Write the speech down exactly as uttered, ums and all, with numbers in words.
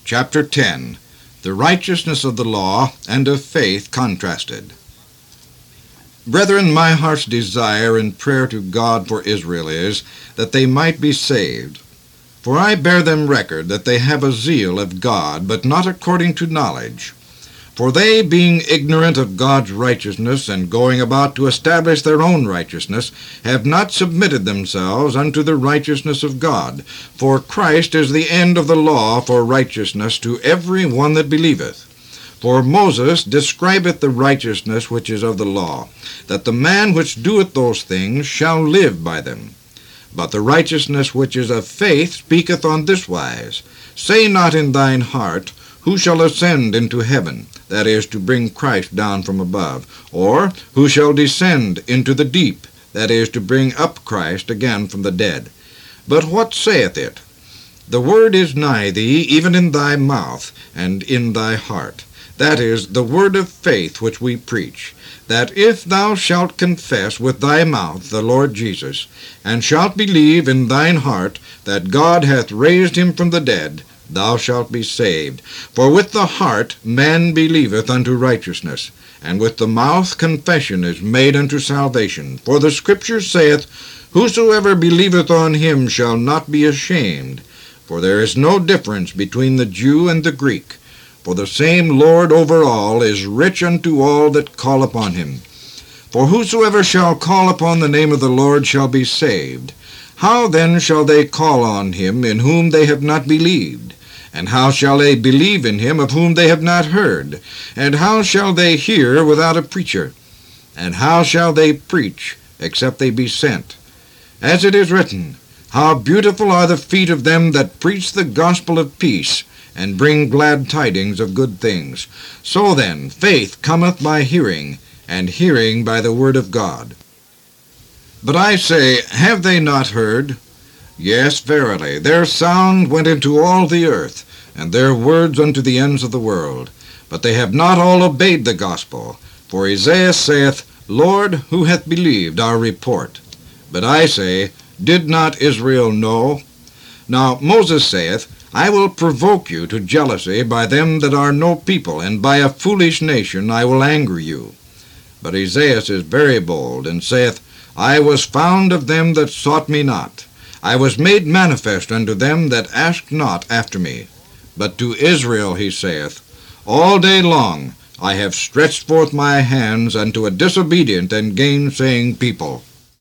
Chapter ten. The righteousness of the law and of faith contrasted. Brethren, my heart's desire and prayer to God for Israel is, that they might be saved. For I bear them record that they have a zeal of God, but not according to knowledge. For they, being ignorant of God's righteousness, and going about to establish their own righteousness, have not submitted themselves unto the righteousness of God. For Christ is the end of the law for righteousness to every one that believeth. For Moses describeth the righteousness which is of the law, that the man which doeth those things shall live by them. But the righteousness which is of faith speaketh on this wise, Say not in thine heart, Who shall ascend into heaven? That is, to bring Christ down from above. Or, Who shall descend into the deep? That is, to bring up Christ again from the dead. But what saith it? The word is nigh thee, even in thy mouth, and in thy heart. That is, the word of faith which we preach, that if thou shalt confess with thy mouth the Lord Jesus, and shalt believe in thine heart that God hath raised him from the dead, thou shalt be saved. For with the heart man believeth unto righteousness, and with the mouth confession is made unto salvation. For the Scripture saith, Whosoever believeth on him shall not be ashamed. For there is no difference between the Jew and the Greek. For the same Lord over all is rich unto all that call upon him. For whosoever shall call upon the name of the Lord shall be saved. How then shall they call on him in whom they have not believed? And how shall they believe in him of whom they have not heard? And how shall they hear without a preacher? And how shall they preach except they be sent? As it is written, How beautiful are the feet of them that preach the gospel of peace, and bring glad tidings of good things. So then, faith cometh by hearing, and hearing by the word of God. But I say, have they not heard? Yes, verily, their sound went into all the earth, and their words unto the ends of the world. But they have not all obeyed the gospel. For Isaiah saith, Lord, who hath believed our report? But I say, did not Israel know? Now Moses saith, I will provoke you to jealousy by them that are no people, and by a foolish nation I will anger you. But Isaiah is very bold, and saith, I was found of them that sought me not. I was made manifest unto them that asked not after me. But to Israel he saith, All day long I have stretched forth my hands unto a disobedient and gainsaying people.